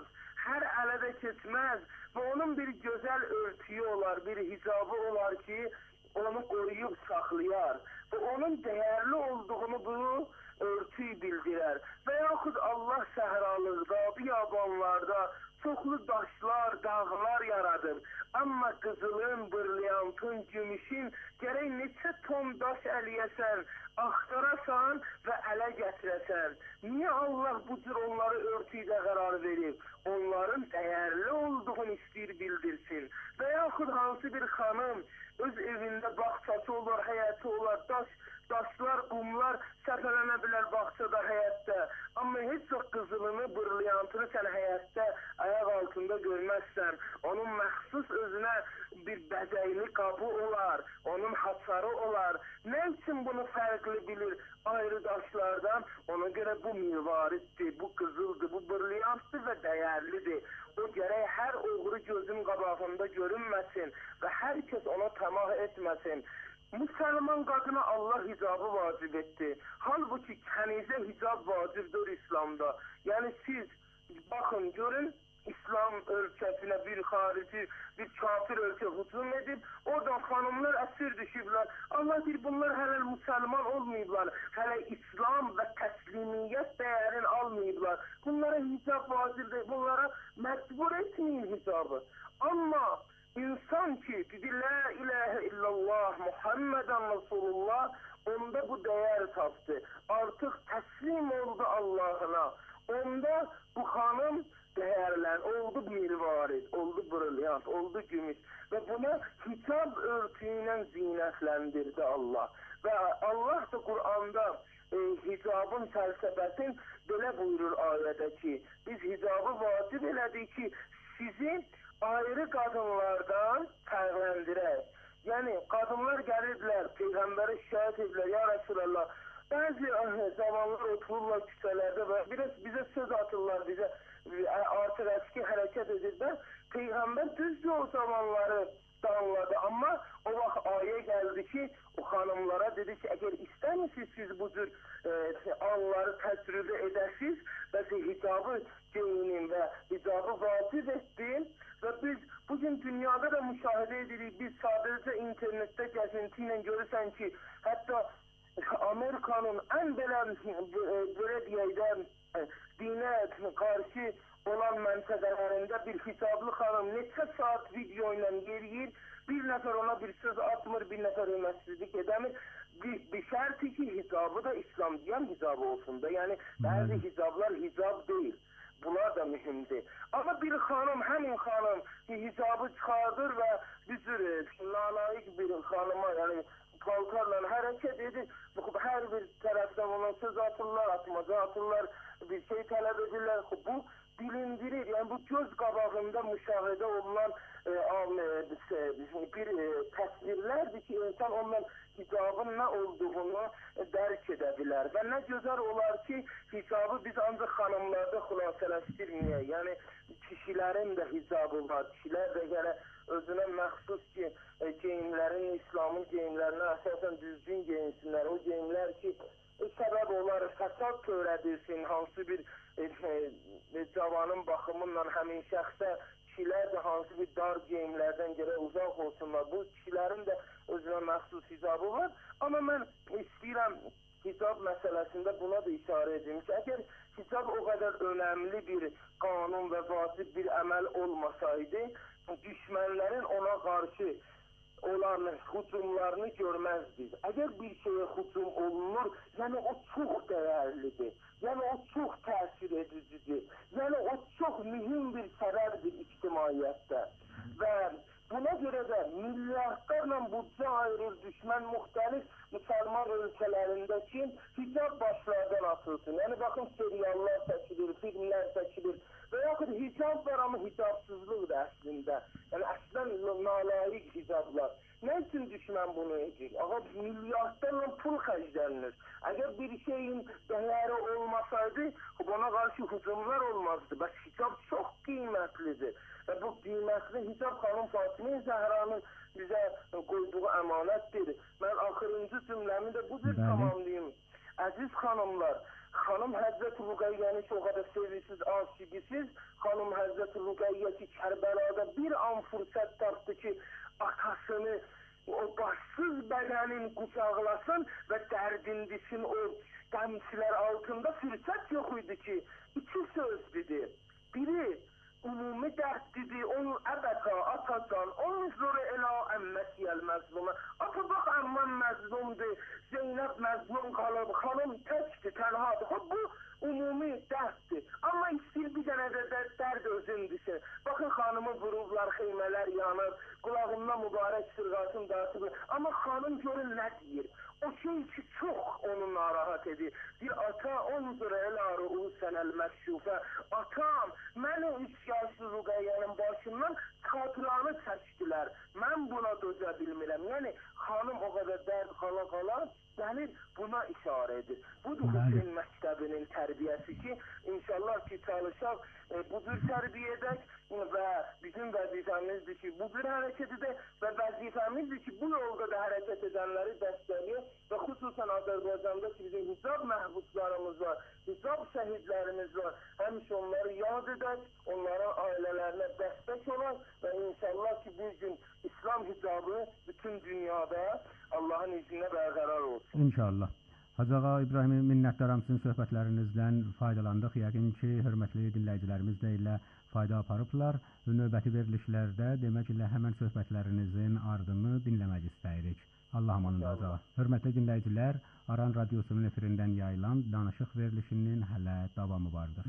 hər ələ də keçməz və onun bir gözəl örtüyü olar, bir hicabı olar ki, onu qoruyub saxlayar və onun dəyərli olduğunu bu örtüyü bildirər. Və yaxud Allah səhralıqda, biyabanlarda çoxlu daşlar, dağlar yaradır. Amma qızılın, bırliyantın, gümüşün gərək neçə ton daş əliyəsən, axtarasan və ələ gətirəsən. Niyə Allah bu cür onları örtüydə qərar verib? Onların dəyərli olduğunu istəyir bildirsin. Və yaxud hansı bir xanım öz evində bağçası olur, həyəti olar, daş, daşlar, qumlar səpələnə bilər bağçada, həyətdə. Amma heç vaxt qızılını, bırliyantını sən həyətdə ayaq altında görməzsən. Onun məxsus özünə bir bəzəkli qabı olar, onun hasarı olar. Nə üçün bunu fərqli bilir ayrı daşlardan? Ona görə bu mirvaritdir, bu qızıldır, bu bırliyantdır və dəyərlidir. O gərək hər oğru gözün qabağında görünməsin və hər kəs ona təmah etməsin. Müsəlman qadına Allah hicabı vacib etdi. Halbuki kənizə hicab vacibdir İslamda. Yəni siz baxın, görün, İslam ölkəsinə bir xarici, bir kafir ölkə hücum edib, oradan xanımlar əsir düşüblər. Allah deyir, bunlar hələ müsəlman olmayıblar, hələ İslam və təslimiyyət dəyərini almayıblar. Bunlara hicab vacibdir, bunlara məcbur etməyin hicabı. Amma insan ki, dedi, la ilahə illallah, Muhammedən Rasulullah, onda bu dəyər tapdı. Artıq təslim oldu Allahına. Onda bu xanım dəyərlən, oldu mirvarid, oldu brilyant, oldu gümüş və buna hicab örtüyü ilə zinətləndirdi Allah. Və Allah da Qur'anda e, hicabın fəlsəfəsini belə buyurur ayədə ki, biz hicabı vacib elədik ki, sizi ayrı qadınlardan fərqləndirək. Yəni, qadınlar gəlirdilər, Peyğəmbərə şikayət edirlər, ya Rəsulallah, bəzi zamanlar otururlar küçələrdə və biraz bizə söz atırlar, bizə artıq əski hərəkət edirlər. Peyğəmbər düzdür o zamanları danladı, amma o vaxt ayə gəldi ki, o xanımlara dedi ki, əgər istəmişsiniz siz bu cür e, anları təcrübə edəsiniz və hicabı geyinin və hicabı vacib etdin və biz bugün dünyada da müşahidə edirik, biz sadəcə internetdə gəzinti ilə görürsən ki, hətta Amerikanın ən belə, belə deyəkdən, dinə qarşı olan məntəqələrində bir hicablı xanım neçə saat video ilə yeriyir, bir nəfər ona bir söz atmır, bir nəfər hörmətsizlik edəmir. Bir, bir şərti ki, hicabı da İslam deyən hicabı olsun da, yəni bəzi hicablar hicab deyil. Bunlar da mühümdür. Amma bir xanım, həmin xanım hicabı çıxardır və bir cür nalayıq bir xanıma, yəni paltarla hərəkət edir, hər bir tərəfdən ona söz atırlar, atmaca atırlar, bir şey tələb edirlər. Bu bilindirir, yəni bu göz qabağında müşahidə olunan e, bir e, təsvirlərdir ki, insan ondan hicabın nə olduğunu e, dərk edə bilər. Və nə gözəl olar ki, hicabı biz ancaq xanımlarda xülasələşdirməyək. Yəni, kişilərin də hicabı var, kişilər də gələ özünə məxsus ki, e, geyimlərin, İslamın geyimlərinə əsasən düzgün geyinsinlər. O geyimlər ki, e, səbəb olar, fəsad törədirsin, hansı bir e, e, cavanın baxımından həmin şəxsə, kişilər də hansı bir dar geyimlərdən görə uzaq olsunlar. Bu kişilərin də özünə məxsus hicabı var. Amma mən istəyirəm hicab məsələsində buna da işarə edim ki, əgər hicab o qədər önəmli bir qanun və vacib bir əməl olmasaydı, düşmənlərin ona qarşı olan hücumlarını görməzdik. Əgər bir şeyə hücum olunur, yəni o çox dəyərlidir. Yəni o çox təsir edicidir. Yəni o çox mühüm bir səbəbdir ictimaiyyətdə. Və buna görə də milyardlarla büdcə ayırır düşmən müxtəlif müsəlman ölkələrindəki hicab başlardan atılsın. Yəni baxın, seriallar çəkilir, filmlər çəkilir. Və yaxud hicab var, amma hicabsızlıqdır əslində. Yəni əslən nalayıq hicablar. Nə üçün düşmən bunu edir? Ağa, milyardlarla pul xərclənir. Əgər bir şeyin dəyəri olmasaydı, ona qarşı hücumlar olmazdı. Bəs hicab çox qiymətlidir. Və bu qiymətli hicab xanım Fatimə Zəhranın bizə qoyduğu əmanətdir. Mən axırıncı cümləmi də bu cür tamamlayayım. Əziz xanımlar, Xanım Həzrət Ruqəyyəni ki, o qədər sevirsiniz, aşiqisiz. Xanım Həzrət Ruqəyyə ki, Kərbəlada bir an fürsət tapdı ki, atasını o başsız bədənin qucaqlasın və dərdindisin o qəmsilər altında fürsət yox idi ki, iki söz dedi. Biri ümumi dərd dedi, onun əbəka, atacan, onun zor elə əmməsiyəl məzlumə. Ata bax, əmməm məzlumdur, Zeynəb məzlum qalıb, xanım təkdir, tənhadır. Xub, bu ümumi dərddir. Amma istəyir bir dənə də dərd özündürsün. Baxın, xanımı vurublar, xeymələr yanır, qulağından mübarək sırğasını dağıtır. Amma xanım görün nə deyir? O şey ki, çox onu narahat edir. Bir ata, onzur elə ruusən əl-məşşufə. Atam, məni üç yaşlı Ruqəyyənin başından xatıranı çəkdilər. Mən buna dözə bilmirəm. Yəni, xanım o qədər dərd qala qala gəlir, buna işarə edir. Budur Hüseyin məktəbinin tərbiyəsi ki, inşallah ki, çalışaq, e, bu cür tərbiyə edək və bizim vəzifəmizdir ki, bu cür hərəkət edək və vəzifəmizdir ki, bu yolda da hərəkət edənləri dəstəkləyək və xüsusən Azərbaycanda ki, bizim hicab məhbuslarımız var, hicab şəhidlərimiz var, həmişə onları yad edək, onların ailələrinə dəstək olaq və inşallah ki, bir gün İslam hicabı bütün dünyada Allahın izinə bərqərar olsun. İnşallah. Hacı ağa İbrahim, minnətdaram sizin söhbətlərinizdən faydalandıq. Yəqin ki, hörmətli dinləyicilərimiz də ilə fayda aparıblar. Növbəti verilişlərdə demək ilə həmən söhbətlərinizin ardını dinləmək istəyirik. Allah amanında Hacı ağa. Hörmətli dinləyicilər, Aran Radiosunun efirindən yayılan danışıq verilişinin hələ davamı vardır.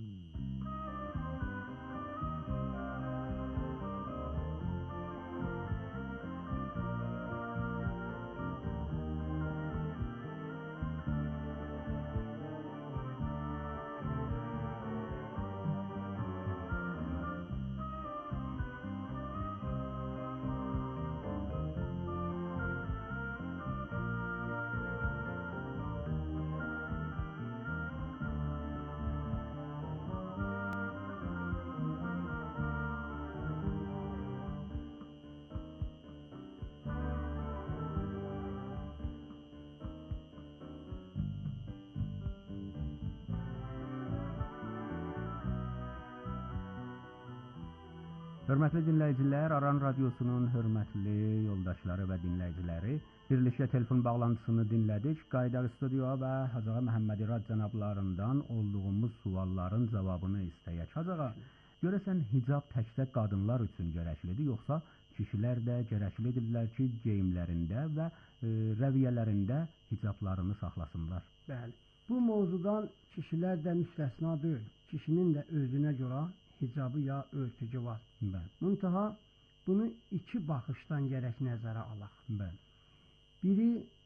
Hörmətli dinləyicilər, Aran Radiosunun hörmətli yoldaşları və dinləyiciləri, birlikdə telefon bağlantısını dinlədik. Qayıdaq studioya və Hacı ağa Məhəmməd İrad cənablarından olduğumuz sualların cavabını istəyək. Hacı ağa, görəsən hicab təkcə qadınlar üçün gərəklidir, yoxsa kişilər də gərəklidirlər ki, geyimlərində və e, rəviyyələrində hicablarını saxlasınlar? Bəli. Bu mövzudan kişilər də müstəsna deyil. Kişinin də özünə görə hicabı ya örtücü var. Bəli. Muntaha bunu iki baxışdan gərək nəzərə alaq. Bəli. Biri,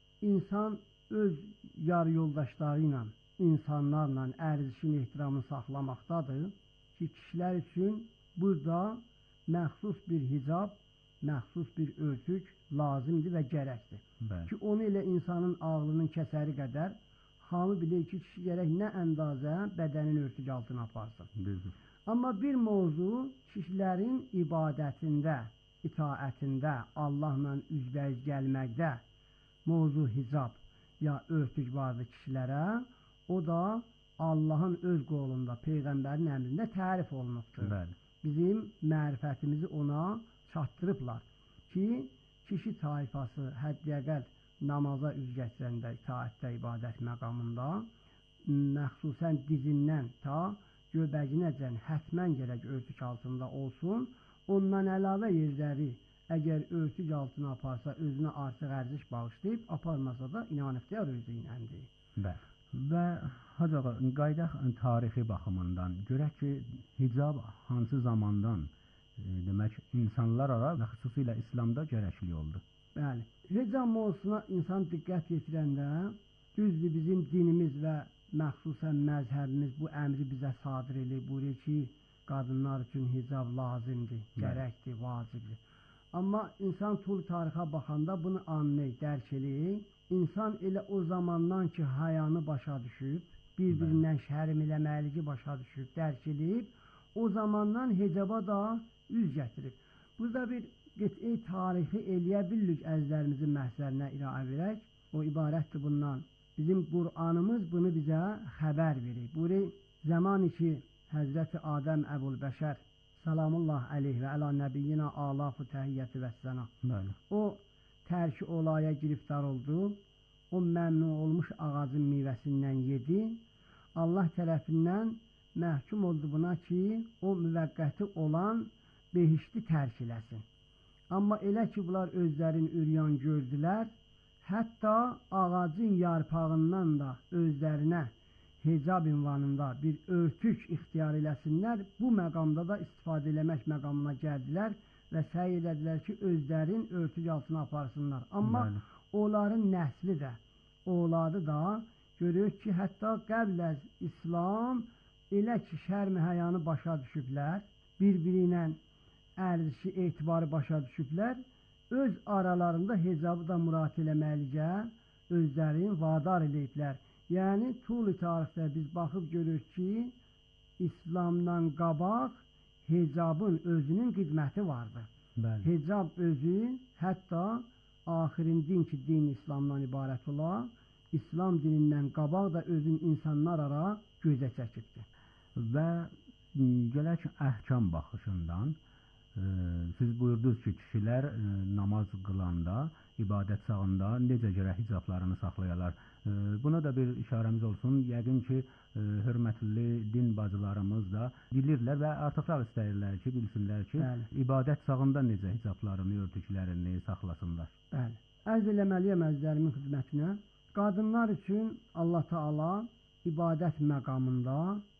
insan öz yar yoldaşları ilə, insanlarla ərzişin ehtiramını saxlamaqdadır ki, kişilər üçün burada məxsus bir hicab, məxsus bir örtük lazımdır və gərəkdir. Bəli. Ki, onu elə insanın ağlının kəsəri qədər hamı bilir ki, kişi gərək nə əndazə bədənin örtük altına aparsın. Düzdür. Amma bir mövzu kişilərin ibadətində, itaətində, Allahla üzbəyiz gəlməkdə mövzu hicab ya örtük vardı kişilərə, o da Allahın öz qolunda, Peyğəmbərin əmrində tərif olunubdur. Bəli. Bizim mərifətimizi ona çatdırıblar ki, kişi tayfası həddiyəqəl namaza üz gətirəndə, itaətdə, ibadət məqamında məxsusən dizindən ta göbəginəcən hətmən gərək örtük altında olsun. Ondan əlavə yerləri əgər örtük altına aparsa özünə artıq ərziş bağışlayıb, aparmasa da inanıqdar özü iləndir. Bəli. Və Hacı ağa, qaydaq tarixi baxımından görək ki, hicab hansı zamandan e, demək insanlar ara və xüsusilə İslamda gərəkli oldu? Bəli. Hicab mövzusuna insan diqqət yetirəndə düzdür bizim dinimiz və məxsusən məzhəbimiz bu əmri bizə sadir eləyib, buyurur ki, qadınlar üçün hicab lazımdır, gərəkdir, vacibdir. Amma insan tul tarixə baxanda bunu anlayır, dərk eləyir. İnsan elə o zamandan ki, hayanı başa düşüb, bir-birindən şərim eləməligi başa düşüb, dərk eləyib, o zamandan hicaba da üz gətirib. Burada bir qit'i tarixi eləyə bilirik əzlərimizin məhzərinə iraə verək. O ibarətdir bundan. Bizim Qur'anımız bunu bizə xəbər verir. Buri zaman ki Həzrəti Adəm Əbulbəşər salamullah aleyh və əla nəbiyyina alafu təhiyyəti və səna. O tərki olaya giriftar oldu. O məmnun olmuş ağacın meyvəsindən yedi. Allah tərəfindən məhkum oldu buna ki, o müvəqqəti olan behişti tərk eləsin. Amma elə ki, bunlar özlərin üryan gördülər, hətta ağacın yarpağından da özlərinə hicab ünvanında bir örtük ixtiyar eləsinlər, bu məqamda da istifadə eləmək məqamına gəldilər və səy elədilər ki, özlərin örtük altına aparsınlar. Amma Bəli. onların nəsli də, oğladı da görürük ki, hətta qəbləz İslam elə ki, şərm-i həyanı başa düşüblər, bir-biri ilə ərzişi, etibarı başa düşüblər, öz aralarında hicabı da mürat eləməlicə özlərini vadar eləyiblər. Yəni, tul-i tarixdə biz baxıb görürük ki, İslamdan qabaq hicabın özünün qidməti vardı. Bəli. Hicab özü, hətta axirin din ki, din İslamdan ibarət ola, İslam dinindən qabaq da özün insanlar ara gözə çəkibdir. Və gələk əhkam baxışından, e, siz buyurdunuz ki, kişilər e, namaz qılanda, ibadət çağında necə görə hicablarını saxlayalar? E, buna da bir işarəmiz olsun. Yəqin ki, e, hörmətli din bacılarımız da bilirlər və artıqlar istəyirlər ki, bilsinlər ki, Bəli. ibadət çağında necə hicablarını, örtüklərini saxlasınlar. Bəli. Ərz eləməliyəm əzlərimin xidmətinə. Qadınlar üçün Allah Teala ibadət məqamında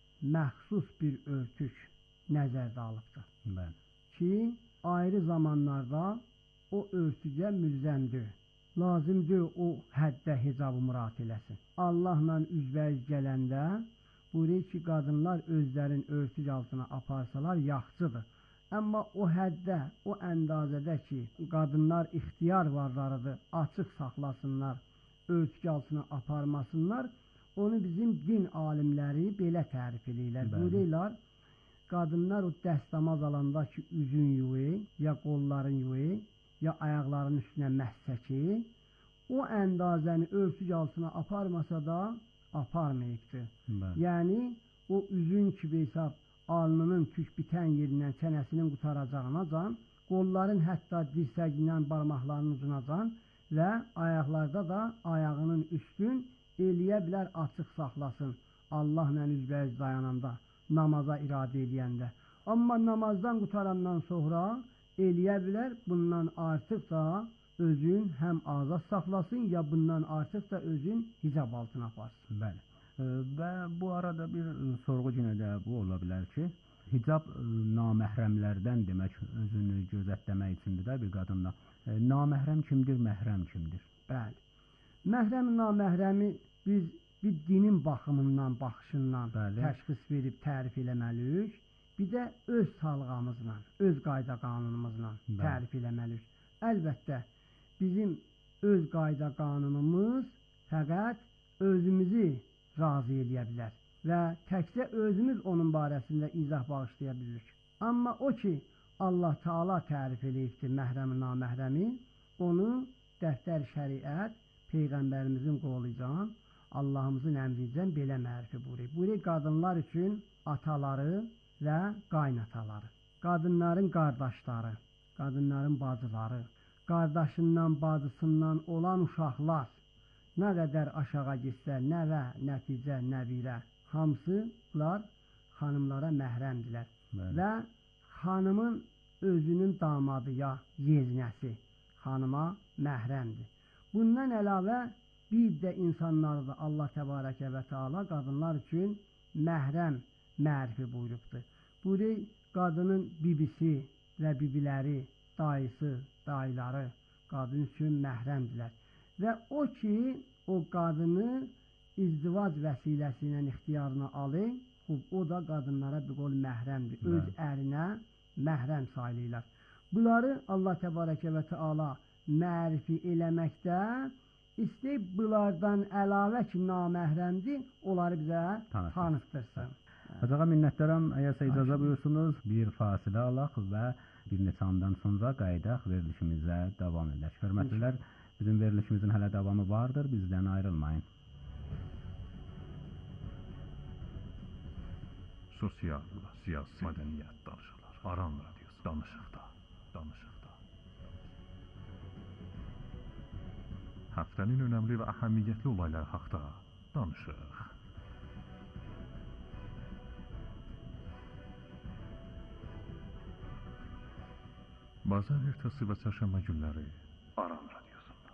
məxsus bir örtük nəzərdə alıbdır. Bəli. Ki, ayrı zamanlarda o örtücə müzəmdir. Lazımdır o həddə hicabı mürat eləsin. Allahla üzbəyiz gələndə buyuruyor ki, qadınlar özlərin örtüc altına aparsalar yaxşıdır. Amma o həddə, o əndazədə ki, qadınlar ixtiyar varlarıdır, açıq saxlasınlar, örtük altına aparmasınlar, onu bizim din alimləri belə tərif edirlər. Buyuruyorlar, qadınlar o dəstəmaz alanda ki, üzün yuvi, ya qolların yuvi, ya ayaqlarının üstünə məhsəki, o əndazəni örtük altına aparmasa da aparmayıbdır. Bəli. Yəni, o üzün ki, hesab alnının tük bitən yerindən çənəsinin qutaracağına can, qolların hətta dirsəgindən barmaqlarının ucuna can və ayaqlarda da ayağının üstün eləyə bilər açıq saxlasın Allahla üzbəyiz dayananda, namaza iradə eləyəndə. Amma namazdan qutarandan sonra eləyə bilər bundan artıq da özün həm azad saxlasın, ya bundan artıq da özün hicab altına aparsın. Bəli. E, və bu arada bir sorğu yenə də bu ola bilər ki, hicab e, naməhrəmlərdən demək özünü gözətləmək üçündür də bir qadınla. E, naməhrəm kimdir, məhrəm kimdir? Bəli. Məhrəm, naməhrəmi biz bir dinin baxımından, baxışından Bəli. təşxis verib tərif eləməliyik. Bir də öz salğamızla, öz qayda qanunumuzla Bəli. tərif eləməliyik. Əlbəttə, bizim öz qayda qanunumuz fəqət özümüzü razı eləyə bilər və təkcə özümüz onun barəsində izah bağışlaya bilirik. Amma o ki, Allah Teala tərif eləyibdir məhrəmi, naməhrəmi, onu dəftər şəriət, Peyğəmbərimizin qoluycan, Allahımızın əmricən belə mərifi buyuruyor. Buyuruyor, qadınlar üçün ataları və qaynataları, qadınların qardaşları, qadınların bacıları, qardaşından, bacısından olan uşaqlar, nə qədər aşağı getsə, nəvə, nəticə, nəvirə, hamısılar xanımlara məhrəmdirlər. Bəli. Və xanımın özünün damadı ya yeznəsi xanıma məhrəmdir. Bundan əlavə bir də insanları da Allah Təbarəkə və Teala qadınlar üçün məhrəm mərifi buyurubdur. Buyuruyor, qadının bibisi və bibiləri, dayısı, dayıları qadın üçün məhrəmdirlər. Və o ki, o qadını izdivac vəsiləsi ilə ixtiyarına alır, o da qadınlara bir qol məhrəmdir. Öz ərinə məhrəm sayılırlar. Bunları Allah Təbarəkə və Teala mərifi eləməkdə istəyib bunlardan əlavə ki, naməhrəmdir, onları bizə tanıtdırsın. Acağa minnətdaram, əgərsə icazə buyursunuz, bir fasilə alaq və bir neçə andan sonra qaydaq verilişimizə davam edək. Hörmətlilər, bizim verilişimizin hələ davamı vardır, bizdən ayrılmayın. Sosial, siyasi, mədəniyyət danışıqlar. Aran radiosu danışıqda, danışıqda. Həftənin önəmli və əhəmiyyətli olayları haqqında danışıq. Bazar ertəsi və çərşənbə günləri Aran radiosunda.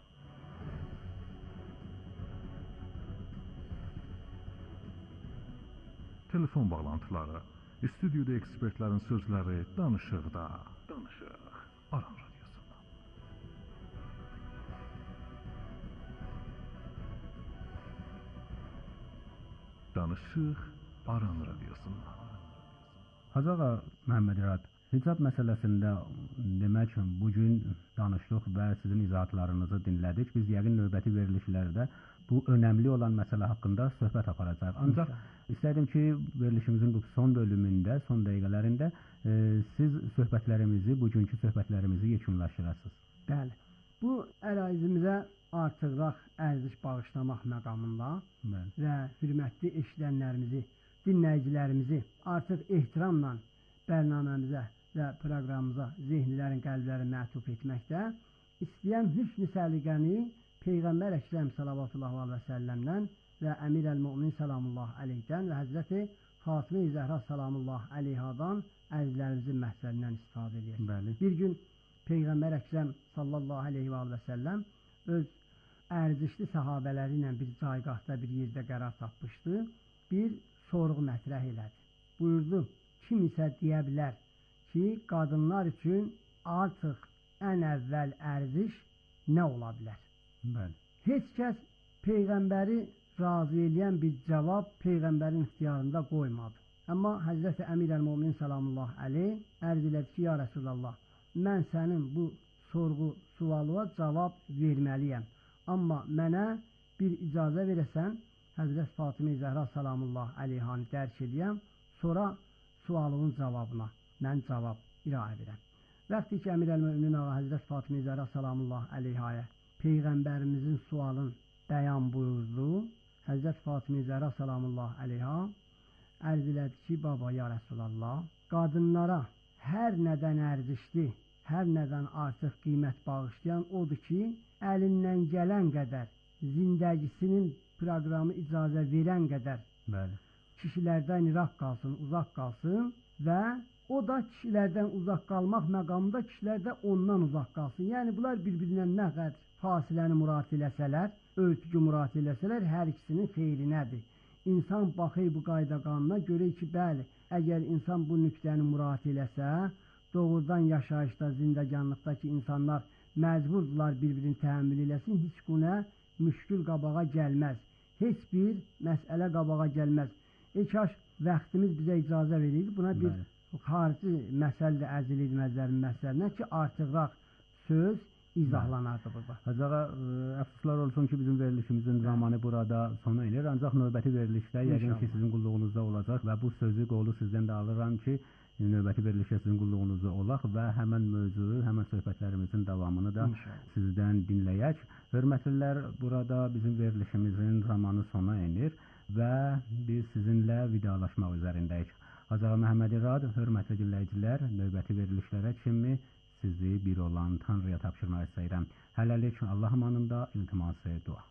Telefon bağlantıları, stüdyoda ekspertlərin sözləri danışıqda, danışıq Aran radiosunda. Danışıq Aran radiosunda. Hacı ağa Məhəmməd İrad, hicab məsələsində demək bu gün danışdıq və sizin izahatlarınızı dinlədik. Biz yəqin növbəti verilişlərdə bu önəmli olan məsələ haqqında söhbət aparacağıq. Ancaq istədim ki, verilişimizin bu son bölümündə, son dəqiqələrində e, siz söhbətlərimizi, bugünkü söhbətlərimizi yekunlaşdırasınız. Bəli. Bu ərazimizə artıqraq ərziş bağışlamaq məqamında Bəli. və hörmətli eşidənlərimizi, dinləyicilərimizi artıq ehtiramla bərnaməmizə və proqramımıza zehnlərin, qəlblərin mətuf etməkdə istəyən hüsn-i səliqəni Peyğəmbər Əkrəm sallallahu əleyhi və səlləmdən və Əmir əl-Mömin sallallahu əleyhidən və Həzrəti Fatimə-i Zəhra sallallahu əleyhadan əzizlərimizin məhsəlindən istifadə edir. Bəli. Bir gün Peyğəmbər Əkrəm sallallahu əleyhi və səlləm öz ərzişli səhabələri ilə bir caygahda bir yerdə qərar tapmışdı. Bir sorğu mətrəh elədi. Buyurdu, kim isə deyə bilər ki, qadınlar üçün artıq ən əvvəl ərziş nə ola bilər? Bəli. Heç kəs Peyğəmbəri razı eləyən bir cavab Peyğəmbərin ixtiyarında qoymadı. Amma Həzrəti Əmir əl-Mömin sallallahu əleyh ərz elədi ki, ya Rəsulullah, mən sənin bu sorğu sualıma cavab verməliyəm. Amma mənə bir icazə verəsən, Həzrət Fatimə Zəhra sallallahu əleyhanı dərk edəyəm, sonra sualının cavabına mən cavab iraə verəm. Vaxtı ki, Əmir əl-Mömin ağa Həzrət Fatimə Zəhra sallallahu əleyhaya Peyğəmbərimizin sualını bəyan buyurdu, Həzrət Fatimə Zəhra sallallahu əleyha ərz elədi ki, baba, ya Rəsulallah, qadınlara hər nədən ərzişli, hər nədən artıq qiymət bağışlayan odur ki, əlindən gələn qədər, zindəgisinin proqramı icazə verən qədər Bəli. kişilərdən iraq qalsın, uzaq qalsın və o da kişilərdən uzaq qalmaq məqamında kişilər də ondan uzaq qalsın. Yəni, bunlar bir-birindən nə qədər fasiləni murad eləsələr, ölçücü murad eləsələr, hər ikisinin xeyrinədir. İnsan baxır bu qayda qanuna görə ki, bəli, əgər insan bu nüqtəni murad eləsə, doğrudan yaşayışda, zindəganlıqda ki, insanlar məcburdurlar bir-birini təhəmmül eləsin, heç buna müşkül qabağa gəlməz. Heç bir məsələ qabağa gəlməz. E, kaş vaxtimiz bizə icazə verir, buna bir Bəli. xarici məsələ də əzil edməzlərin məsələsinə ki, artıqraq söz izahlanardı burada. Hacı ağa, əfsuslar olsun ki, bizim verilişimizin zamanı burada sona elir. Ancaq növbəti verilişdə yəqin ki, sizin qulluğunuzda olacaq və bu sözü, qolu sizdən də alıram ki, növbəti verilişə sizin qulluğunuzda olaq və həmən mövzuu, həmən söhbətlərimizin davamını da İnşallah. sizdən dinləyək. Hörmətlilər, burada bizim verilişimizin zamanı sona enir və biz sizinlə vidalaşmaq üzərindəyik. Hacı ağa Məhəmməd İrad, hörmətli dinləyicilər, növbəti verilişlərə kimi sizi bir olan Tanrıya tapşırmaq istəyirəm. Hələlik Allah amanında iltiması dua.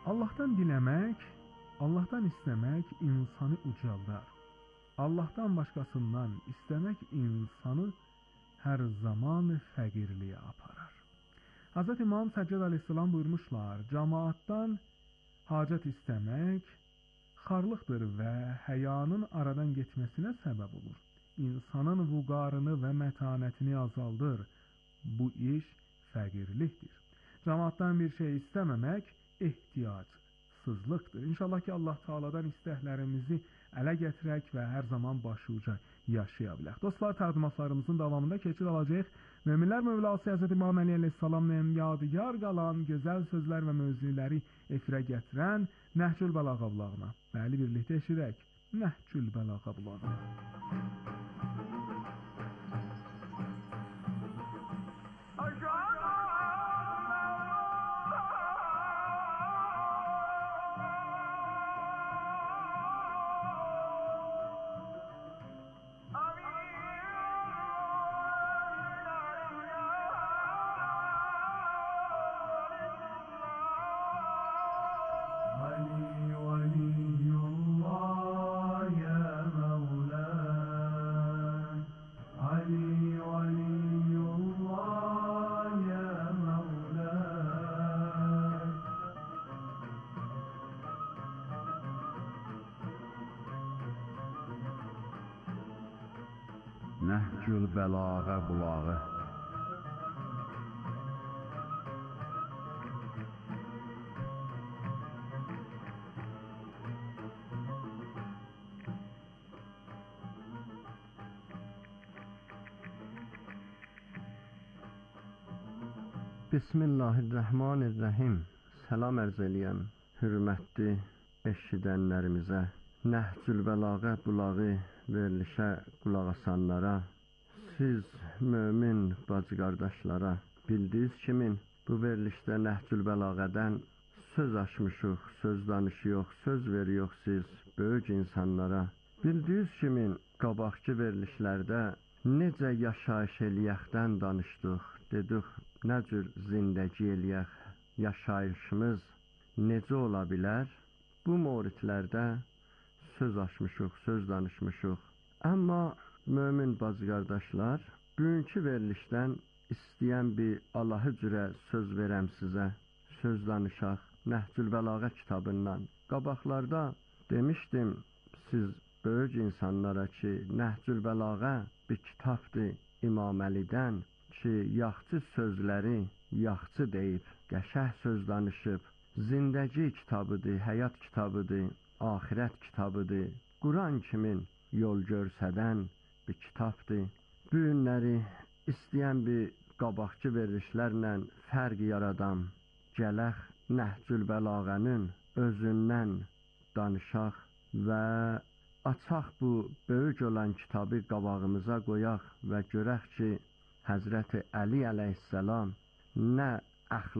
Allahdan diləmək, Allahdan istəmək insanı ucaldar. Allahdan başqasından istəmək insanı hər zaman fəqirliyə aparar. Hz. İmam Səccad əleyhissalam buyurmuşlar, cəmaatdan hacət istəmək xarlıqdır və həyanın aradan getməsinə səbəb olur. İnsanın vüqarını və mətanətini azaldır. Bu iş fəqirlikdir. Cəmaatdan bir şey istəməmək ehtiyacsızlıqdır. İnşallah ki, Allah Teala'dan istəklərimizi ələ gətirək və hər zaman başuca yaşaya bilək. Dostlar, təqdimatlarımızın davamında keçid alacaq. Möminlər Mövlası Hz. İmam Əli əleyhissalamın yadigar qalan gözəl sözlər və mövzuları efirə gətirən Nəhcül Bəlağa blağına. Bəli, birlikdə eşidək. Nəhcül Bəlağa blağına. Nəhcül Bəlağa bulağı. Bismillahirrahmanirrahim. Salam ərz eləyəm hürmətli eşidənlərimizə. Nəhcül Bəlağa bulağı verilişə qulaq asanlara, siz mömin bacı qardaşlara, bildiyiniz kimi bu verilişdə Nəhcül Bəlağədən söz açmışıq, söz danışıyıq, söz veriyoruz siz böyük insanlara. Bildiyiniz kimi qabaqçı verilişlərdə necə yaşayış eləyəkdən danışdıq, dedik nə cür zindəgi eləyək, yaşayışımız necə ola bilər? Bu mövridlərdə söz açmışıq, söz danışmışıq. Amma mömin bacı qardaşlar, bugünkü verilişdən istəyən bir Allahı cürə söz verəm sizə, söz danışaq Nəhcül Bəlağa kitabından. Qabaqlarda demişdim siz böyük insanlara ki, Nəhcül Bəlağa bir kitabdır İmam Əlidən ki, yaxçı sözləri yaxçı deyib, qəşəh söz danışıb, zindəgi kitabıdır, həyat kitabıdır, ahirət kitabıdır, Quran kimin yol görsədən bir kitabdır. Bu günləri istəyən bir qabaqçı verilişlərlə fərq yaradam, gələx Nəhcül Bəlağənin özündən danışaq və açaq bu böyük olan kitabı qabağımıza qoyaq və görək ki, Həzrəti Əli əleyhissalam nə əxlaq